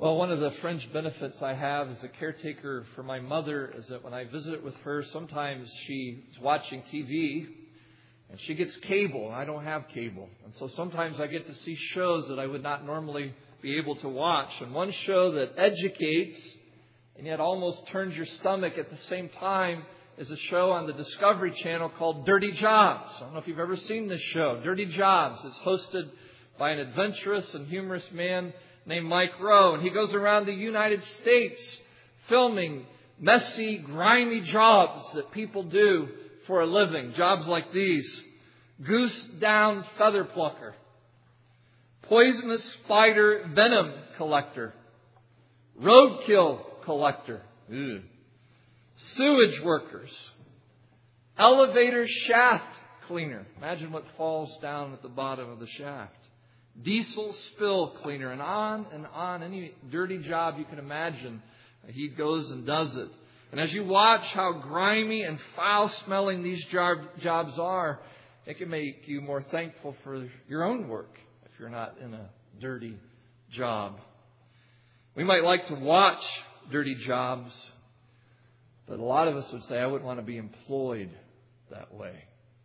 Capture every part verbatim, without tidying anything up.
Well, one of the fringe benefits I have as a caretaker for my mother is that when I visit with her, sometimes she's watching T V and she gets cable and I don't have cable. And so sometimes I get to see shows that I would not normally be able to watch. And one show that educates and yet almost turns your stomach at the same time is a show on the Discovery Channel called Dirty Jobs. I don't know if you've ever seen this show. Dirty Jobs is hosted by an adventurous and humorous man named Mike Rowe. And he goes around the United States filming messy, grimy jobs that people do for a living. Jobs like these: goose down feather plucker, poisonous spider venom collector, roadkill collector, Ugh. sewage workers, elevator shaft cleaner. Imagine what falls down at the bottom of the shaft. Diesel spill cleaner, and on and on. Any dirty job you can imagine, he goes and does it. And as you watch how grimy and foul-smelling these job, jobs are, it can make you more thankful for your own work if you're not in a dirty job. We might like to watch dirty jobs, but a lot of us would say, I wouldn't want to be employed that way.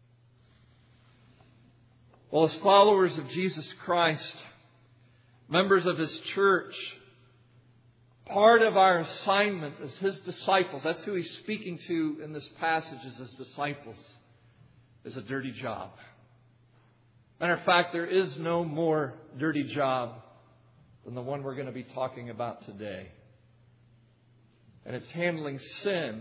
Well, as followers of Jesus Christ, members of His church, part of our assignment as His disciples, that's who He's speaking to in this passage as His disciples, is a dirty job. Matter of fact, there is no more dirty job than the one we're going to be talking about today. And it's handling sin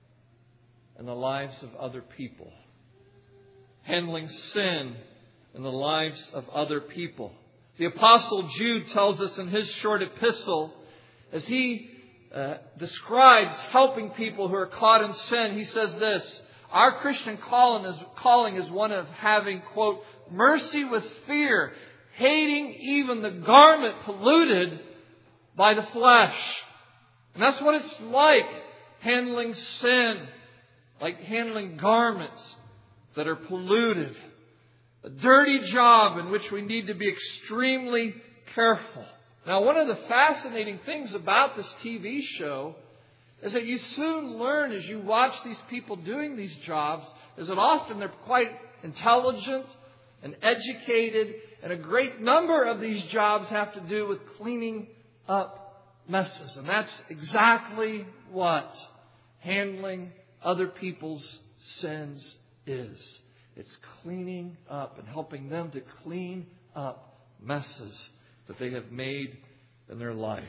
in the lives of other people. Handling sin in the lives of other people. The Apostle Jude tells us in his short epistle, as he uh, describes helping people who are caught in sin, he says this: our Christian calling is, calling is one of having, quote, mercy with fear, hating even the garment polluted by the flesh. And that's what it's like, handling sin, like handling garments that are polluted. A dirty job in which we need to be extremely careful. Now, one of the fascinating things about this T V show is that you soon learn as you watch these people doing these jobs, is that often they're quite intelligent and educated, and a great number of these jobs have to do with cleaning up messes. And that's exactly what handling other people's sins is. It's cleaning up and helping them to clean up messes that they have made in their life.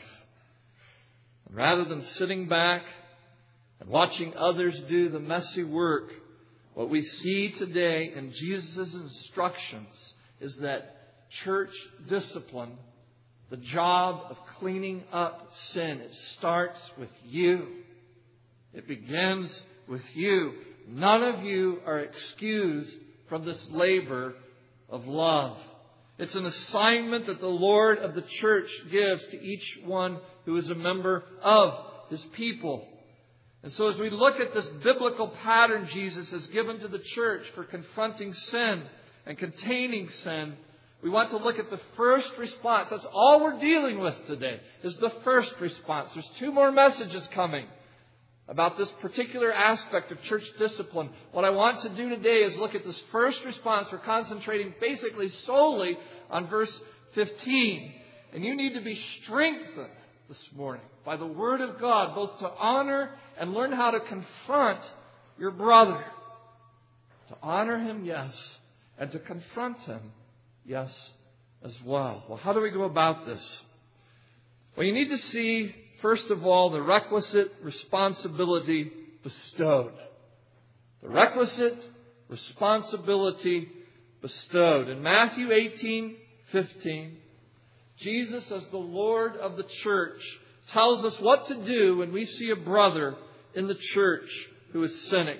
And rather than sitting back and watching others do the messy work, what we see today in Jesus' instructions is that church discipline, the job of cleaning up sin, it starts with you. It begins with you. None of you are excused from this labor of love. It's an assignment that the Lord of the church gives to each one who is a member of His people. And so as we look at this biblical pattern Jesus has given to the church for confronting sin and containing sin, we want to look at the first response. That's all we're dealing with today, is the first response. There's two more messages coming about this particular aspect of church discipline. What I want to do today is look at this first response. We're concentrating basically solely on verse fifteen. And you need to be strengthened this morning by the Word of God, both to honor and learn how to confront your brother. To honor him, yes, and to confront him, yes, as well. Well, how do we go about this? Well, you need to see, first of all, the requisite responsibility bestowed. The requisite responsibility bestowed. In Matthew eighteen fifteen, Jesus, as the Lord of the church, tells us what to do when we see a brother in the church who is sinning.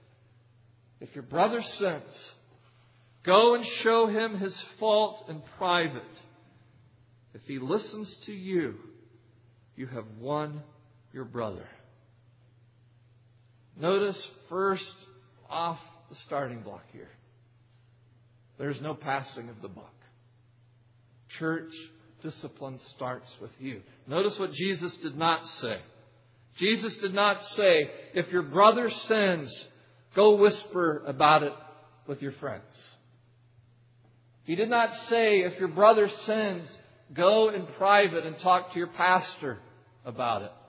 If your brother sins, go and show him his fault in private. If he listens to you, you have won your brother. Notice first off the starting block here, there's no passing of the buck. Church discipline starts with you. Notice what Jesus did not say. Jesus did not say, if your brother sins, go whisper about it with your friends. He did not say, if your brother sins, go in private and talk to your pastor about it.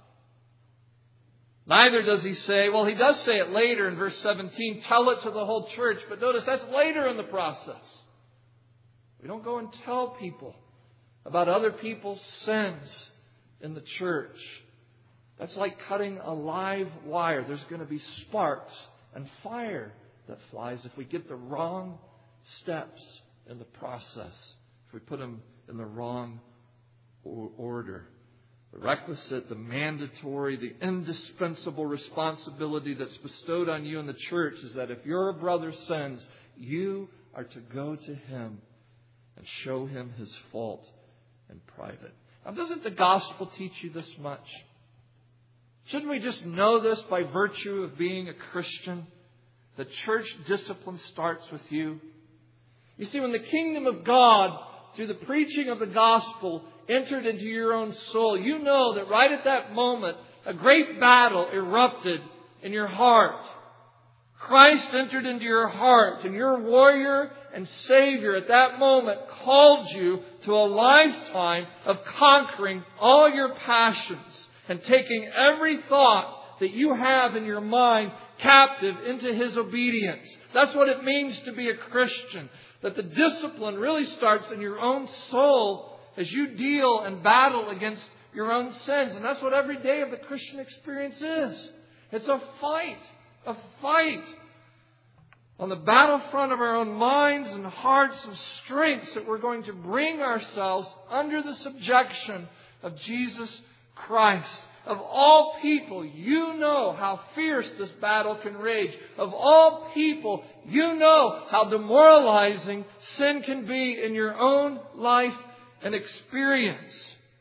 Neither does he say, well, he does say it later in verse seventeen, tell it to the whole church. But notice that's later in the process. We don't go and tell people about other people's sins in the church. That's like cutting a live wire. There's going to be sparks and fire that flies if we get the wrong steps in the process, if we put them in the wrong order. The requisite, the mandatory, the indispensable responsibility that's bestowed on you in the church is that if your brother sins, you are to go to him and show him his fault in private. Now, doesn't the gospel teach you this much? Shouldn't we just know this by virtue of being a Christian? The church discipline starts with you. You see, when the kingdom of God, through the preaching of the gospel, entered into your own soul, you know that right at that moment, a great battle erupted in your heart. Christ entered into your heart, and your warrior and Savior at that moment called you to a lifetime of conquering all your passions and taking every thought that you have in your mind captive into His obedience. That's what it means to be a Christian. That the discipline really starts in your own soul as you deal and battle against your own sins. And that's what every day of the Christian experience is. It's a fight. A fight on the battlefront of our own minds and hearts and strengths that we're going to bring ourselves under the subjection of Jesus Christ. Of all people, you know how fierce this battle can rage. Of all people, you know how demoralizing sin can be in your own life and experience.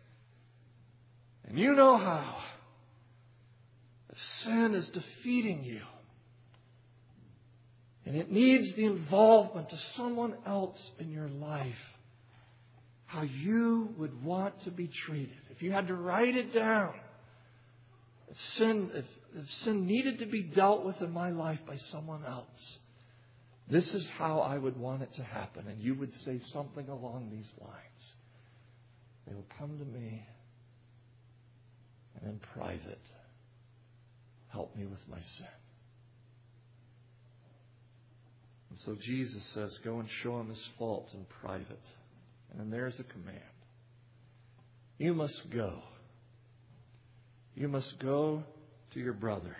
And you know how if sin is defeating you and it needs the involvement of someone else in your life, how you would want to be treated. If you had to write it down, If sin, if, if sin needed to be dealt with in my life by someone else, this is how I would want it to happen. And you would say something along these lines. They will come to me and in private help me with my sin. And so Jesus says, go and show him his fault in private. And then there's a command. You must go. You must go to your brother.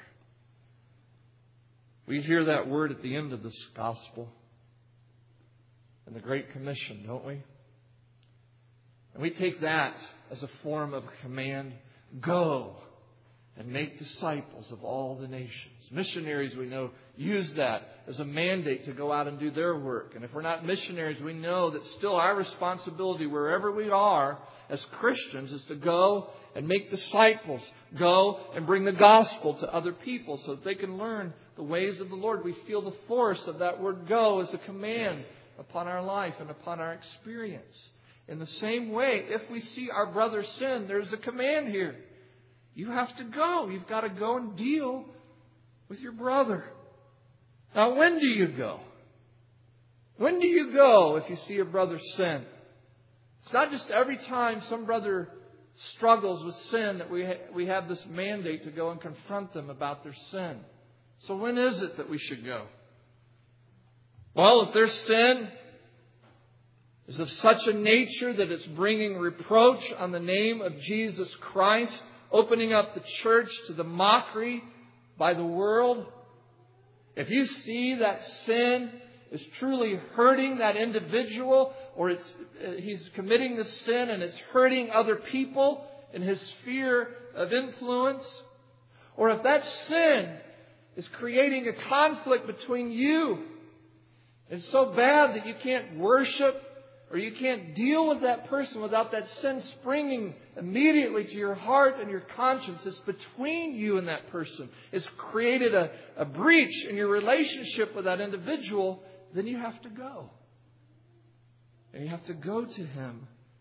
We hear that word at the end of this gospel in the Great Commission, don't we? And we take that as a form of a command. Go and make disciples of all the nations. Missionaries, we know, use that as a mandate to go out and do their work. And if we're not missionaries, we know that still our responsibility wherever we are as Christians is to go and make disciples. Go and bring the gospel to other people so that they can learn the ways of the Lord. We feel the force of that word go as a command upon our life and upon our experience. In the same way, if we see our brother sin, there's a command here. You have to go. You've got to go and deal with your brother. Now, when do you go? When do you go if you see a brother sin? It's not just every time some brother struggles with sin that we ha- we have this mandate to go and confront them about their sin. So when is it that we should go? Well, if their sin is of such a nature that it's bringing reproach on the name of Jesus Christ, opening up the church to the mockery by the world, if you see that sin is truly hurting that individual, or it's he's committing the sin and it's hurting other people in his sphere of influence, or if that sin is creating a conflict between you, it's so bad that you can't worship or you can't deal with that person without that sin springing immediately to your heart and your conscience. It's between you and that person. It's created a, a breach in your relationship with that individual. Then you have to go. And you have to go to him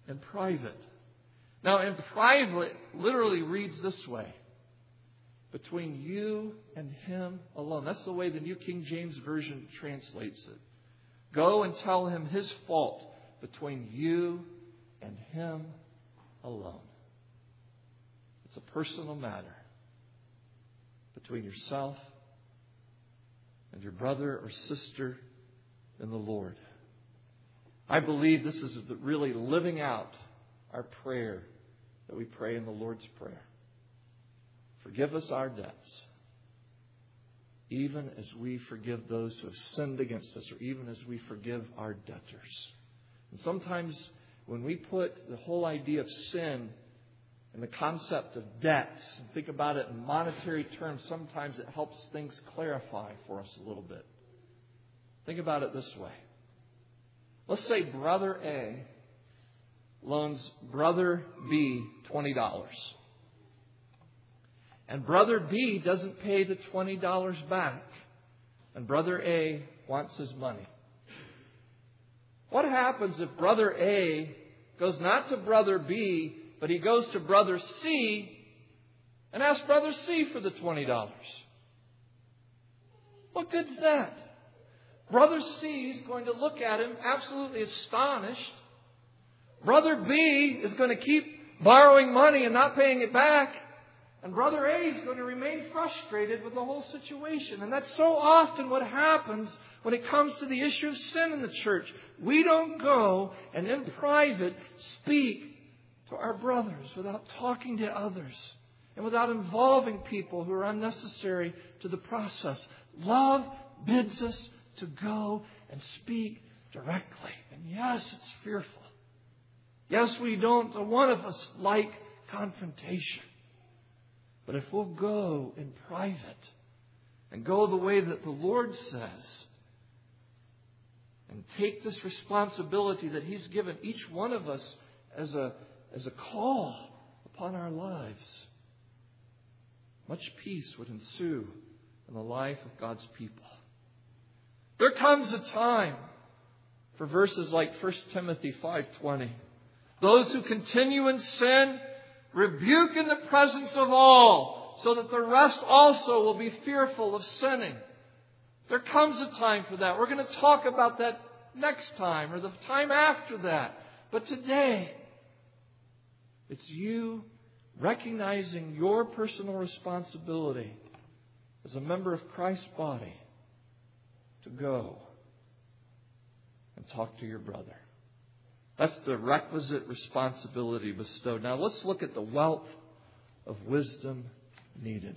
in private. Now, in private literally reads this way: between you and him alone. That's the way the New King James Version translates it. Go and tell him his fault between you and him alone. It's a personal matter between yourself and your brother or sister in the Lord. I believe this is really living out our prayer that we pray in the Lord's Prayer. Forgive us our debts, even as we forgive those who have sinned against us, or even as we forgive our debtors. And sometimes when we put the whole idea of sin and the concept of debts and think about it in monetary terms, sometimes it helps things clarify for us a little bit. Think about it this way. Let's say Brother A loans Brother B twenty dollars. And Brother B doesn't pay the twenty dollars back. And Brother A wants his money. What happens if Brother A goes not to Brother B, but he goes to Brother C and asks Brother C for the twenty dollars? What good's that? Brother C is going to look at him absolutely astonished. Brother B is going to keep borrowing money and not paying it back. And Brother A is going to remain frustrated with the whole situation. And that's so often what happens when it comes to the issue of sin in the church. We don't go and in private speak to our brothers without talking to others and without involving people who are unnecessary to the process. Love bids us to go and speak directly. And yes, it's fearful. Yes, we don't, one of us, like confrontation. But if we'll go in private and go the way that the Lord says and take this responsibility that He's given each one of us as a, as a call upon our lives, much peace would ensue in the life of God's people. There comes a time for verses like First Timothy five twenty. Those who continue in sin, rebuke in the presence of all, so that the rest also will be fearful of sinning. There comes a time for that. We're going to talk about that next time or the time after that. But today, it's you recognizing your personal responsibility as a member of Christ's body to go and talk to your brother. That's the requisite responsibility bestowed. Now let's look at the wealth of wisdom needed.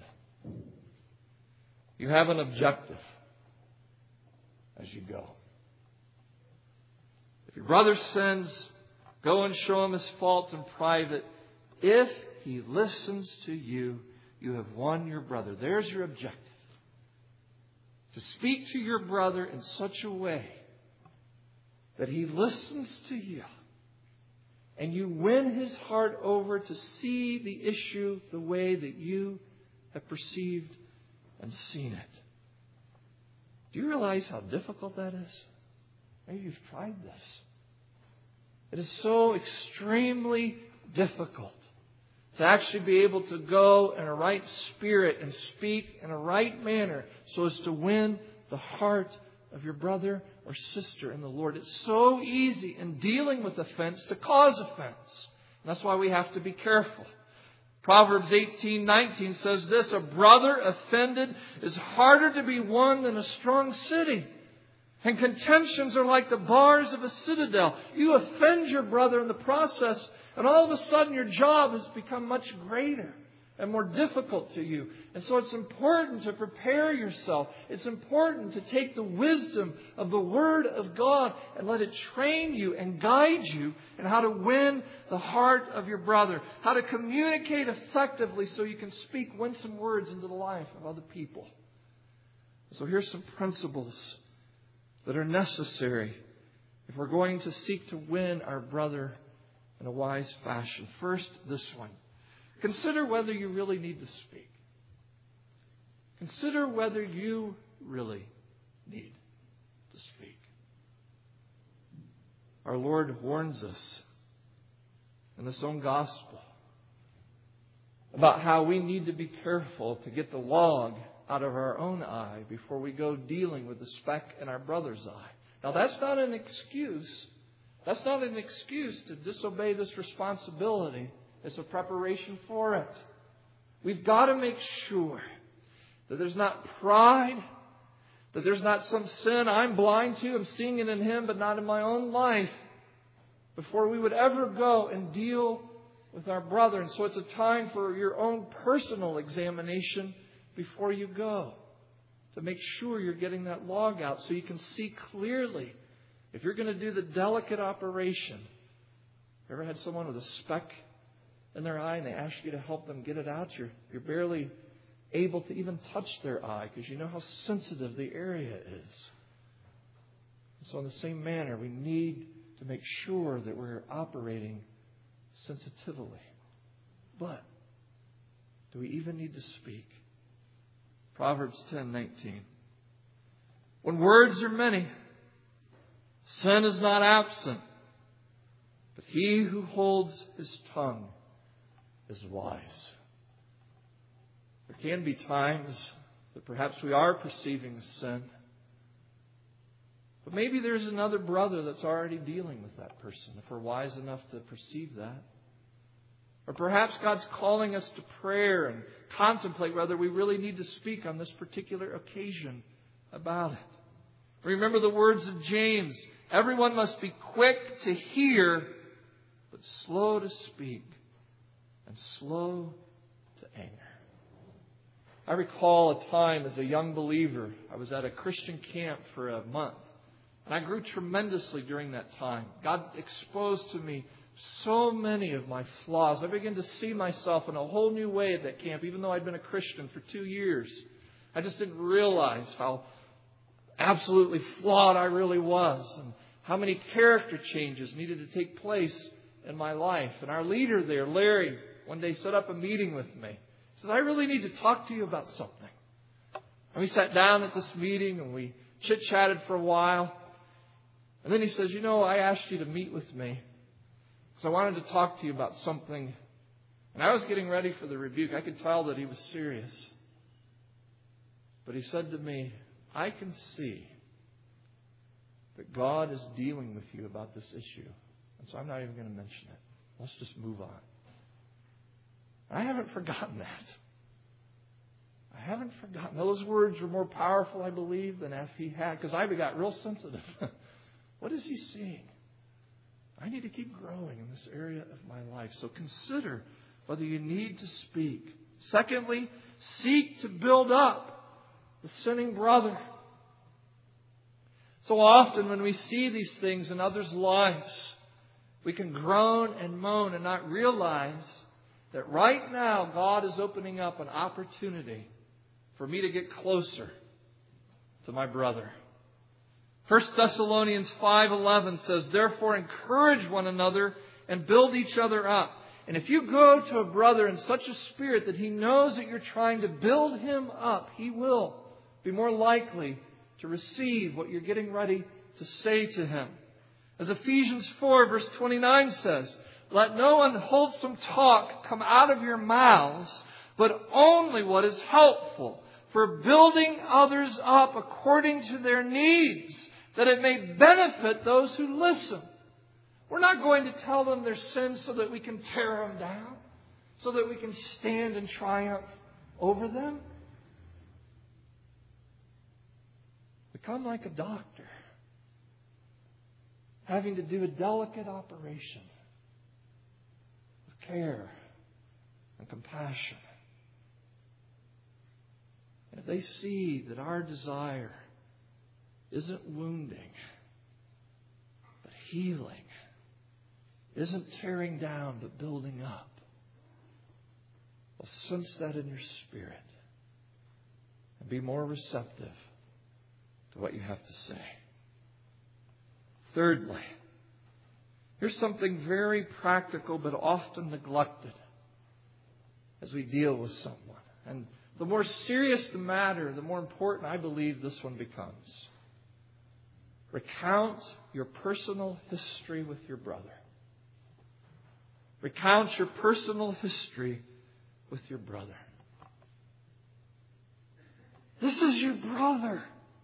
You have an objective as you go. If your brother sins, go and show him his fault in private. If he listens to you, you have won your brother. There's your objective. To speak to your brother in such a way that he listens to you and you win his heart over to see the issue the way that you have perceived and seen it. Do you realize how difficult that is? Maybe you've tried this. It is so extremely difficult to actually be able to go in a right spirit and speak in a right manner so as to win the heart of your brother or sister in the Lord. It's so easy in dealing with offense to cause offense. And that's why we have to be careful. Proverbs eighteen nineteen says this: a brother offended is harder to be won than a strong city. And contentions are like the bars of a citadel. You offend your brother in the process, and all of a sudden your job has become much greater and more difficult to you. And so it's important to prepare yourself. It's important to take the wisdom of the Word of God and let it train you and guide you in how to win the heart of your brother, how to communicate effectively so you can speak winsome words into the life of other people. So here's some principles that are necessary if we're going to seek to win our brother in a wise fashion. First, this one. Consider whether you really need to speak. Consider whether you really need to speak. Our Lord warns us in this own gospel about how we need to be careful to get the log out of our own eye before we go dealing with the speck in our brother's eye. Now, that's not an excuse. That's not an excuse to disobey this responsibility. It's a preparation for it. We've got to make sure that there's not pride, that there's not some sin I'm blind to, I'm seeing it in him, but not in my own life, before we would ever go and deal with our brother. And so it's a time for your own personal examination before you go, to make sure you're getting that log out so you can see clearly. If you're going to do the delicate operation, ever had someone with a speck in their eye and they ask you to help them get it out? You're, you're barely able to even touch their eye because you know how sensitive the area is. So in the same manner, we need to make sure that we're operating sensitively. But do we even need to speak? Proverbs ten nineteen. When words are many, sin is not absent, but he who holds his tongue is wise. There can be times that perhaps we are perceiving sin, but maybe there's another brother that's already dealing with that person, if we're wise enough to perceive that. Or perhaps God's calling us to prayer and contemplate whether we really need to speak on this particular occasion about it. Remember the words of James. Everyone must be quick to hear, but slow to speak and slow to anger. I recall a time as a young believer. I was at a Christian camp for a month. And I grew tremendously during that time. God exposed to me so many of my flaws. I began to see myself in a whole new way at that camp, even though I'd been a Christian for two years. I just didn't realize how absolutely flawed I really was and how many character changes needed to take place in my life. And our leader there, Larry, one day set up a meeting with me. He said, I really need to talk to you about something. And we sat down at this meeting and we chit-chatted for a while. And then he says, you know, I asked you to meet with me because I wanted to talk to you about something. And I was getting ready for the rebuke. I could tell that he was serious. But he said to me, I can see that God is dealing with you about this issue. And so I'm not even going to mention it. Let's just move on. I haven't forgotten that. I haven't forgotten. Those words were more powerful, I believe, than if he had, because I got real sensitive. What is he seeing? I need to keep growing in this area of my life. So consider whether you need to speak. Secondly, seek to build up the sinning brother. So often when we see these things in others' lives, we can groan and moan and not realize that right now God is opening up an opportunity for me to get closer to my brother. First Thessalonians five eleven says, therefore encourage one another and build each other up. And if you go to a brother in such a spirit that he knows that you're trying to build him up, he will be more likely to receive what you're getting ready to say to him. As Ephesians four verse twenty-nine says, let no unwholesome talk come out of your mouths, but only what is helpful for building others up according to their needs, that it may benefit those who listen. We're not going to tell them their sins so that we can tear them down, so that we can stand and triumph over them. Become like a doctor, having to do a delicate operation with care and compassion. And if they see that our desire isn't wounding, but healing, isn't tearing down, but building up, well, sense that in your spirit and be more receptive to what you have to say. Thirdly, here's something very practical but often neglected as we deal with someone. And the more serious the matter, the more important I believe this one becomes. Recount your personal history with your brother. Recount your personal history with your brother. This is your brother.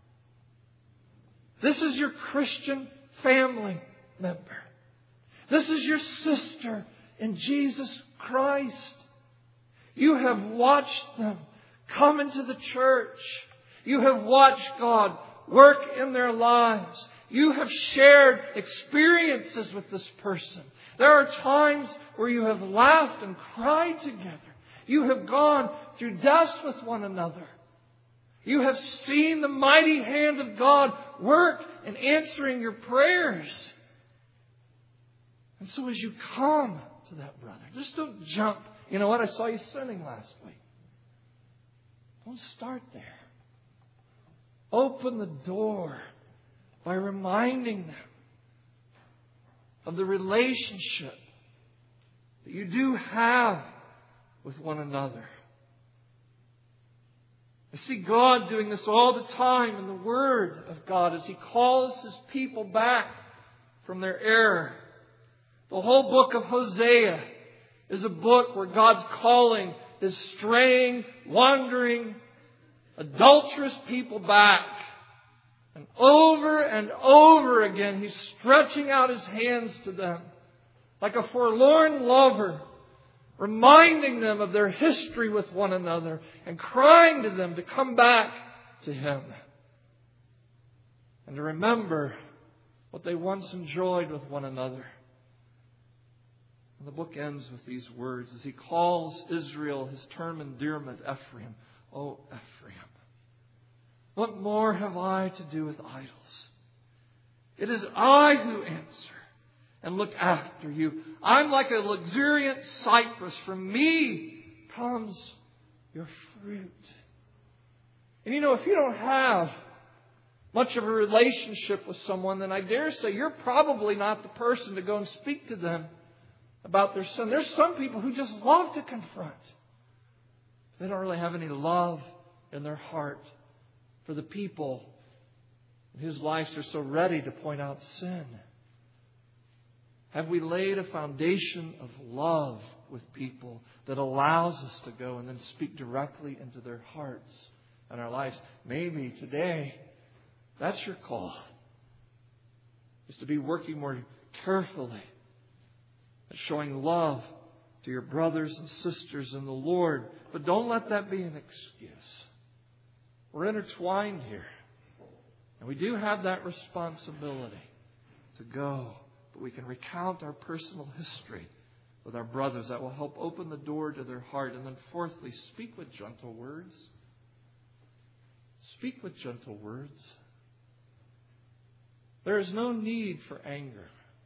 This is your Christian family member. This is your sister in Jesus Christ. You have watched them come into the church. You have watched God work in their lives. You have shared experiences with this person. There are times where you have laughed and cried together. You have gone through deaths with one another. You have seen the mighty hand of God work in answering your prayers. And so as you come to that brother, just don't jump. You know what? I saw you sinning last week. Don't start there. Open the door by reminding them of the relationship that you do have with one another. I see God doing this all the time in the Word of God as He calls His people back from their error. The whole book of Hosea is a book where God's calling His straying, wandering, adulterous people back. And over and over again, He's stretching out His hands to them like a forlorn lover, reminding them of their history with one another and crying to them to come back to Him and to remember what they once enjoyed with one another. And the book ends with these words as He calls Israel His term endearment, Ephraim. Oh, Ephraim, what more have I to do with idols? It is I who answer and look after you. I'm like a luxuriant cypress. From me comes your fruit. And you know, if you don't have much of a relationship with someone, then I dare say you're probably not the person to go and speak to them about their sin. There's some people who just love to confront. They don't really have any love in their heart for the people whose lives are so ready to point out sin. Have we laid a foundation of love with people that allows us to go and then speak directly into their hearts and our lives? Maybe today, that's your call. Is to be working more carefully at showing love to your brothers and sisters in the Lord. But don't let that be an excuse. We're intertwined here. And we do have that responsibility to go. But we can recount our personal history with our brothers. That will help open the door to their heart. And then fourthly, speak with gentle words. Speak with gentle words. There is no need for anger.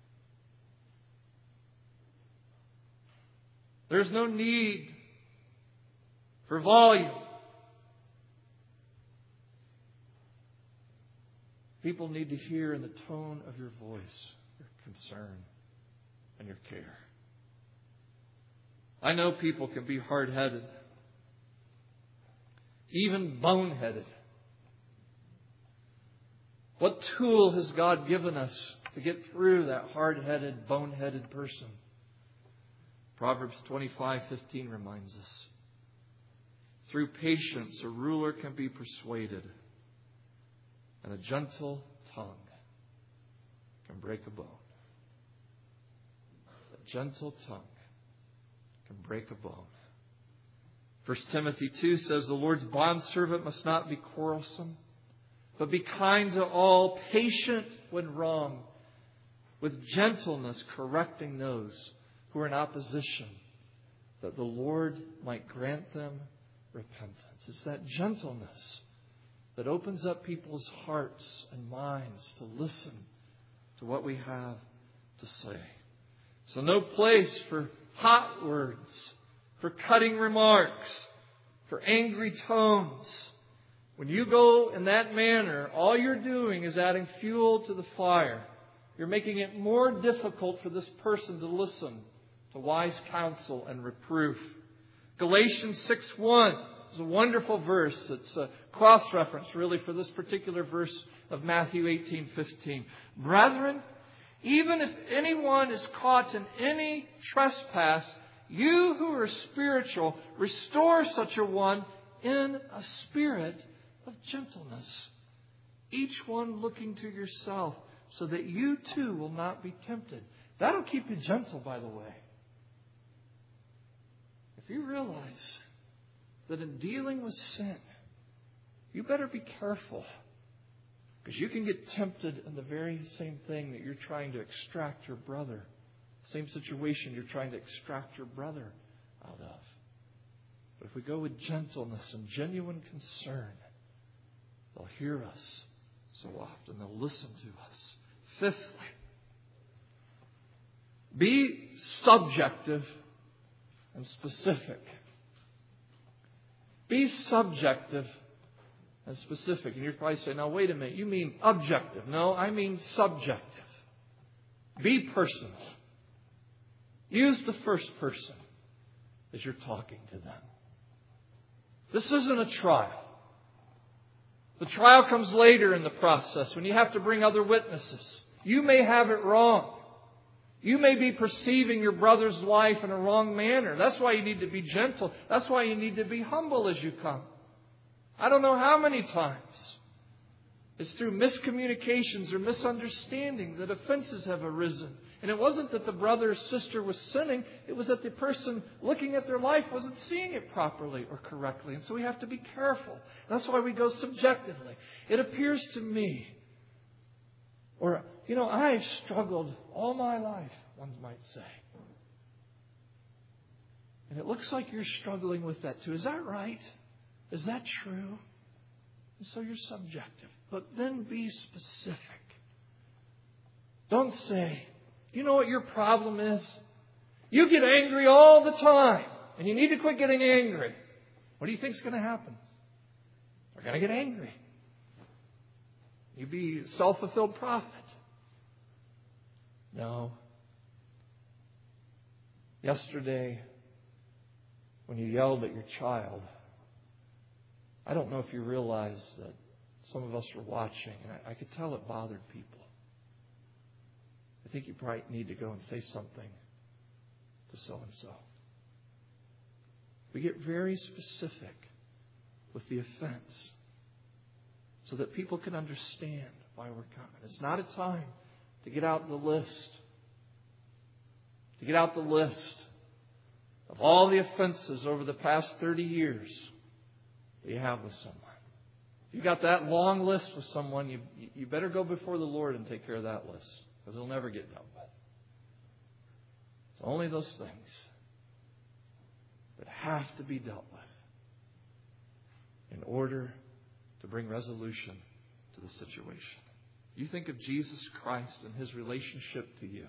There's no need for volume. People need to hear in the tone of your voice your concern and your care. I know people can be hard-headed, even bone-headed. What tool has God given us to get through that hard-headed, bone-headed person? Proverbs twenty-five fifteen reminds us, through patience a ruler can be persuaded, and a gentle tongue can break a bone. A gentle tongue can break a bone. First Timothy two says, the Lord's bondservant must not be quarrelsome, but be kind to all, patient when wrong, with gentleness correcting those who are in opposition, that the Lord might grant them repentance. It's that gentleness that opens up people's hearts and minds to listen to what we have to say. So no place for hot words, for cutting remarks, for angry tones. When you go in that manner, all you're doing is adding fuel to the fire. You're making it more difficult for this person to listen to wise counsel and reproof. Galatians six one is a wonderful verse. It's a cross-reference really for this particular verse of Matthew eighteen fifteen. Brethren, Even if anyone is caught in any trespass, you who are spiritual, restore such a one in a spirit of gentleness. Each one looking to yourself, so that you too will not be tempted. That'll keep you gentle, by the way. If you realize that in dealing with sin, you better be careful. Because you can get tempted in the very same thing that you're trying to extract your brother. Same situation you're trying to extract your brother out of. But if we go with gentleness and genuine concern, they'll hear us so often. They'll listen to us. Fifthly, be subjective and specific. Be subjective and specific. And you're probably saying, now wait a minute, you mean objective. No, I mean subjective. Be personal. Use the first person as you're talking to them. This isn't a trial. The trial comes later in the process when you have to bring other witnesses. You may have it wrong. You may be perceiving your brother's life in a wrong manner. That's why you need to be gentle. That's why you need to be humble as you come. I don't know how many times it's through miscommunications or misunderstanding that offenses have arisen. And it wasn't that the brother or sister was sinning. It was that the person looking at their life wasn't seeing it properly or correctly. And so we have to be careful. That's why we go subjectively. It appears to me, or, you know, I've struggled all my life, one might say. And it looks like you're struggling with that too. Is that right? Is that true? And so you're subjective. But then be specific. Don't say, you know what your problem is? You get angry all the time. And you need to quit getting angry. What do you think is going to happen? We're going to get angry. You be a self-fulfilled prophet. No. Yesterday, when you yelled at your child, I don't know if you realize that some of us were watching, and I, I could tell it bothered people. I think you probably need to go and say something to so-and-so. We get very specific with the offense so that people can understand why we're coming. It's not a time to get out the list. To get out the list of all the offenses over the past thirty years that you have with someone. If you got that long list with someone, you, you better go before the Lord and take care of that list. Because it'll never get dealt with. It's only those things that have to be dealt with in order to bring resolution to the situation. You think of Jesus Christ and His relationship to you.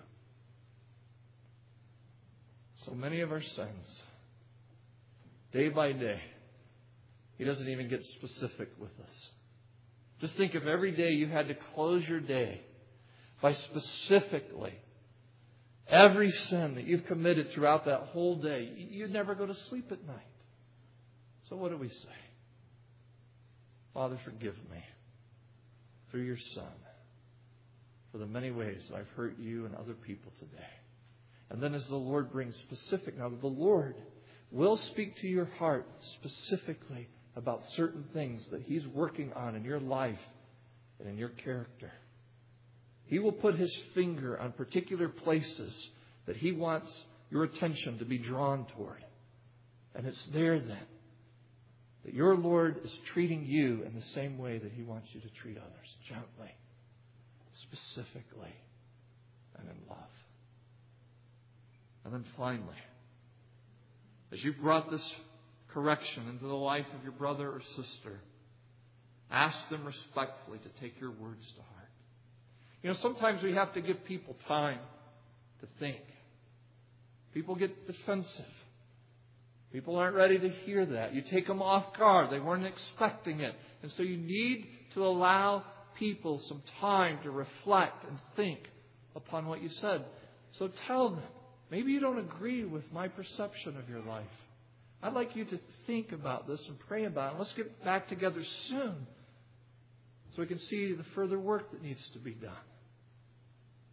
So many of our sins, day by day, He doesn't even get specific with us. Just think if every day you had to close your day by specifically every sin that you've committed throughout that whole day, you'd never go to sleep at night. So what do we say? Father, forgive me through your Son for the many ways I've hurt you and other people today. And then as the Lord brings specific, now the Lord will speak to your heart specifically about certain things that He's working on in your life and in your character. He will put His finger on particular places that He wants your attention to be drawn toward. And it's there then that your Lord is treating you in the same way that He wants you to treat others. Gently, specifically, and in love. And then finally, as you've brought this correction into the life of your brother or sister, ask them respectfully to take your words to heart. You know, sometimes we have to give people time to think. People get defensive. People aren't ready to hear that. You take them off guard. They weren't expecting it. And so you need to allow people some time to reflect and think upon what you said. So tell them, maybe you don't agree with my perception of your life. I'd like you to think about this and pray about it. Let's get back together soon so we can see the further work that needs to be done.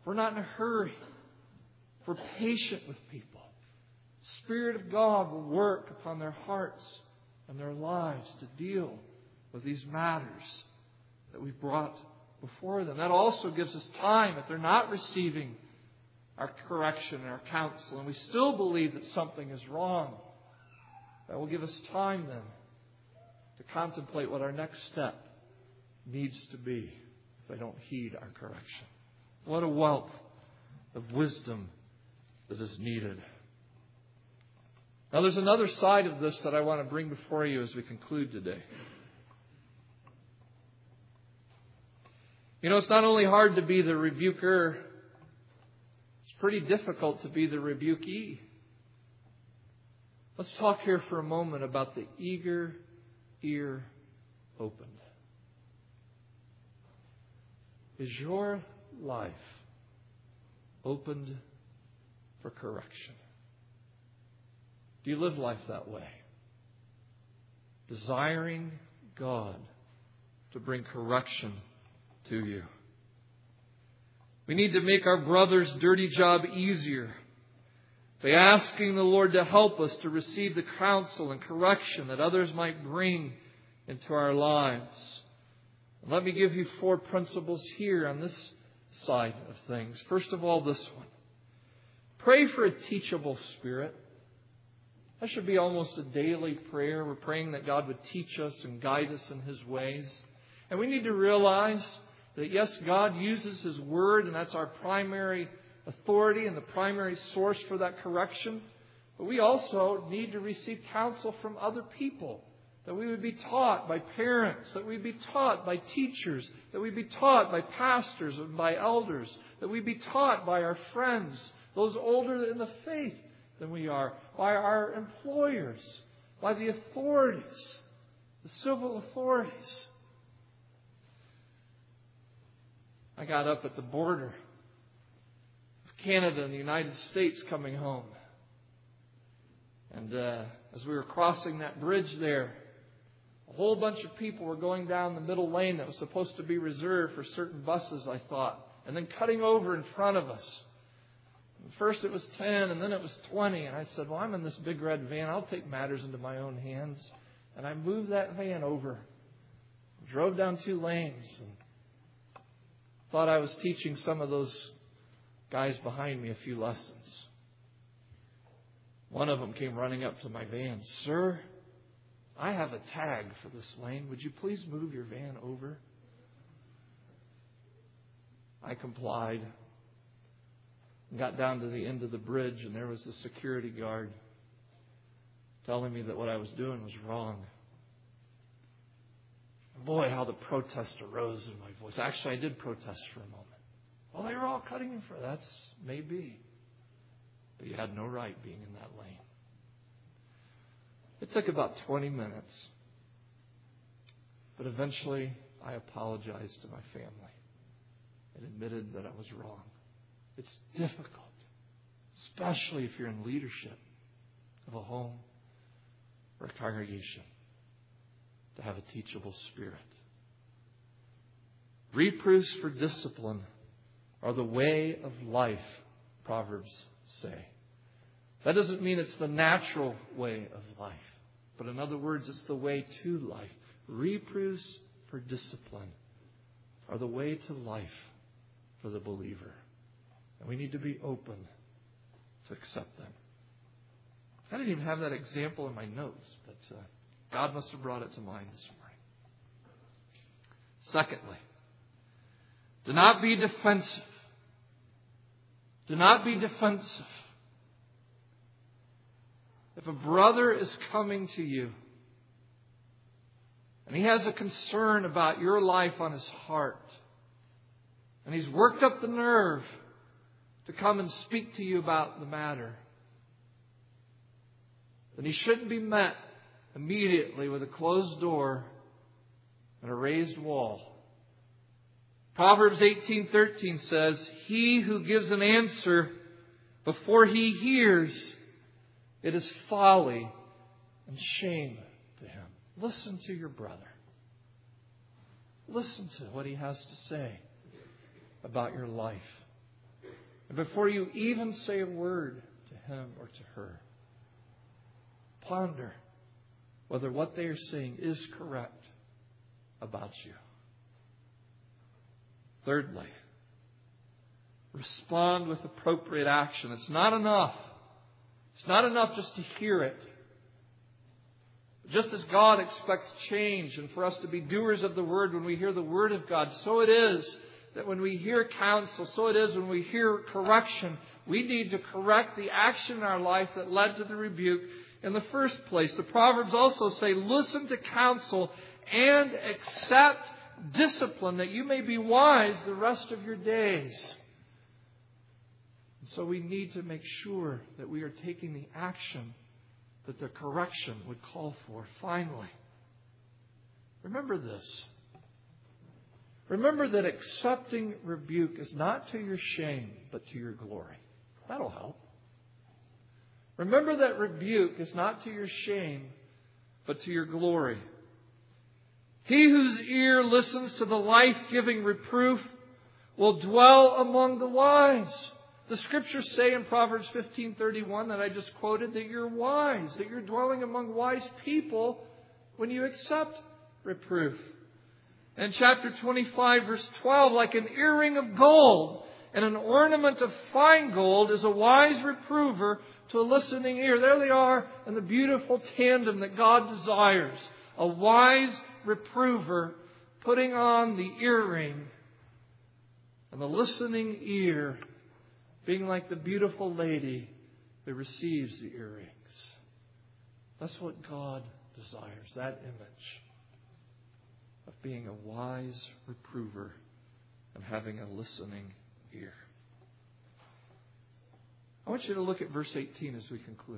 if we're not in a hurry, if we're patient with people, the Spirit of God will work upon their hearts and their lives to deal with these matters that we've brought before them. That also gives us time if they're not receiving our correction and our counsel, and we still believe that something is wrong. That will give us time then to contemplate what our next step needs to be if they don't heed our correction. What a wealth of wisdom that is needed. Now there's another side of this that I want to bring before you as we conclude today. You know, it's not only hard to be the rebuker, it's pretty difficult to be the rebukee. Let's talk here for a moment about the eager ear opened. Is your life opened for correction? Do you live life that way? Desiring God to bring correction to you. We need to make our brother's dirty job easier by asking the Lord to help us to receive the counsel and correction that others might bring into our lives. And let me give you four principles here on this side of things. First of all, this one. Pray for a teachable spirit. That should be almost a daily prayer. We're praying that God would teach us and guide us in His ways. And we need to realize that, yes, God uses His Word, and that's our primary authority and the primary source for that correction. But we also need to receive counsel from other people. That we would be taught by parents, that we'd be taught by teachers, that we'd be taught by pastors and by elders, that we'd be taught by our friends, those older in the faith than we are, by our employers, by the authorities, the civil authorities. I got up at the border of Canada and the United States coming home. And uh, as we were crossing that bridge there, a whole bunch of people were going down the middle lane that was supposed to be reserved for certain buses, I thought, and then cutting over in front of us. And first it was ten, and then it was twenty. And I said, well, I'm in this big red van. I'll take matters into my own hands. And I moved that van over, drove down two lanes, and thought I was teaching some of those guys behind me a few lessons. One of them came running up to my van. Sir, I have a tag for this lane. Would you please move your van over? I complied. Got down to the end of the bridge, and there was the security guard telling me that what I was doing was wrong. Boy, how the protest arose in my voice. Actually, I did protest for a moment. Well, they were all cutting in front. That's maybe. But you had no right being in that lane. It took about twenty minutes. But eventually, I apologized to my family and admitted that I was wrong. It's difficult, especially if you're in leadership of a home or a congregation, to have a teachable spirit. Reproofs for discipline are the way of life, Proverbs say. That doesn't mean it's the natural way of life. But in other words, it's the way to life. Reproofs for discipline are the way to life for the believer. And we need to be open to accept them. I didn't even have that example in my notes, but uh, God must have brought it to mind this morning. Secondly, do not be defensive. Do not be defensive. If a brother is coming to you and he has a concern about your life on his heart, and he's worked up the nerve to come and speak to you about the matter, then he shouldn't be met immediately with a closed door and a raised wall. Proverbs eighteen thirteen says, "He who gives an answer before he hears, it is folly and shame to him." Listen to your brother. Listen to what he has to say about your life. And before you even say a word to him or to her, ponder whether what they are saying is correct about you. Thirdly, respond with appropriate action. It's not enough. It's not enough just to hear it. Just as God expects change and for us to be doers of the Word when we hear the Word of God, so it is that when we hear counsel, so it is when we hear correction, we need to correct the action in our life that led to the rebuke in the first place. The Proverbs also say, listen to counsel and accept discipline that you may be wise the rest of your days. And so we need to make sure that we are taking the action that the correction would call for. Finally, remember this. Remember that accepting rebuke is not to your shame, but to your glory. That'll help. Remember that rebuke is not to your shame, but to your glory. He whose ear listens to the life-giving reproof will dwell among the wise. The Scriptures say in Proverbs fifteen thirty-one that I just quoted that you're wise, that you're dwelling among wise people when you accept reproof. In chapter twenty-five, verse twelve, like an earring of gold and an ornament of fine gold is a wise reprover to a listening ear. There they are in the beautiful tandem that God desires. A wise reprover putting on the earring and the listening ear being like the beautiful lady who receives the earrings. That's what God desires, that image of being a wise reprover and having a listening ear. I want you to look at verse eighteen as we conclude.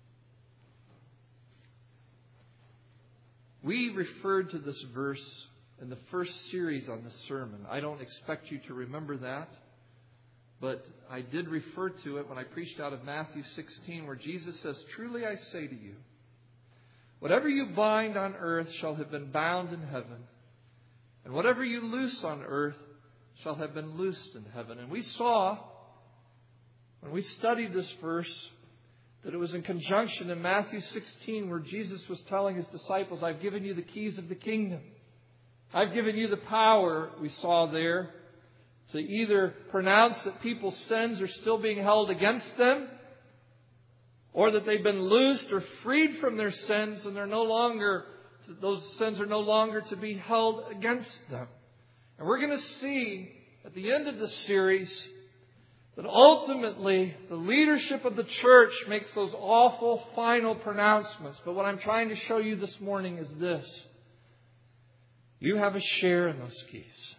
We referred to this verse in the first series on this sermon. I don't expect you to remember that, but I did refer to it when I preached out of Matthew sixteen, where Jesus says, truly I say to you, whatever you bind on earth shall have been bound in heaven, and whatever you loose on earth shall have been loosed in heaven. And we saw, when we studied this verse, that it was in conjunction in Matthew sixteen where Jesus was telling His disciples, I've given you the keys of the kingdom. I've given you the power, we saw there, to either pronounce that people's sins are still being held against them, or that they've been loosed or freed from their sins and they're no longer, those sins are no longer to be held against them. And we're going to see at the end of this series that ultimately the leadership of the church makes those awful final pronouncements. But what I'm trying to show you this morning is this. You have a share in those keys.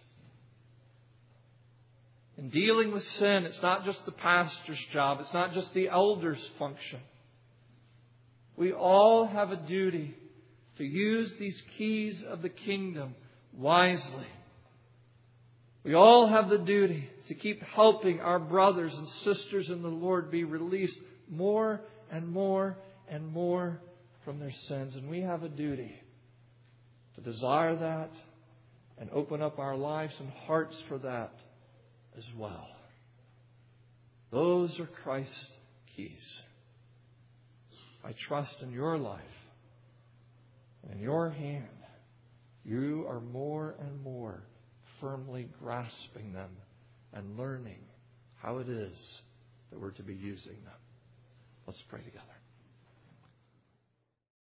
In dealing with sin, it's not just the pastor's job. It's not just the elder's function. We all have a duty to use these keys of the kingdom wisely. We all have the duty to keep helping our brothers and sisters in the Lord be released more and more and more from their sins. And we have a duty to desire that and open up our lives and hearts for that as well. Those are Christ's keys. I trust in your life and in your hand, you are more and more firmly grasping them and learning how it is that we're to be using them. Let's pray together.